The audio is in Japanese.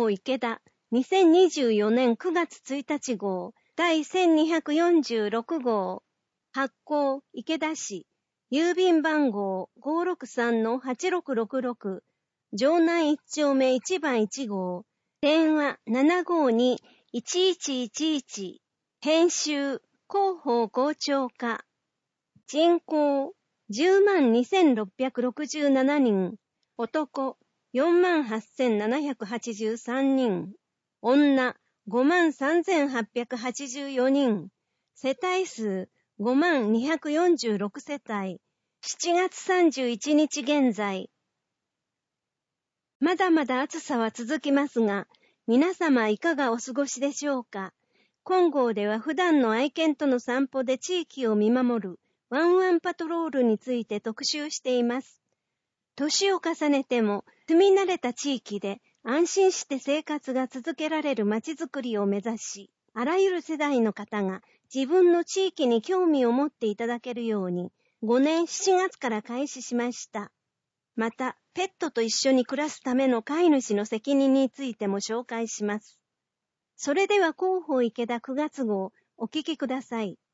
報池田2024年9月1日号第1246号発行池田市郵便番号 563-8666 城南1丁目1番1号電話 752-1111 編集広報校長課人口 102,667 人男 48,783 人女 53,884 人世帯数 52,246 世帯7月31日現在まだまだ暑さは続きますが、皆様いかがお過ごしでしょうか。今号では普段の愛犬との散歩で地域を見守るワンワンパトロールについて特集しています。年を重ねても住み慣れた地域で安心して生活が続けられるまちづくりを目指し、あらゆる世代の方が自分の地域に興味を持っていただけるように、5年7月から開始しました。また、ペットと一緒に暮らすための飼い主の責任についても紹介します。それでは広報池田9月号、お聞きください。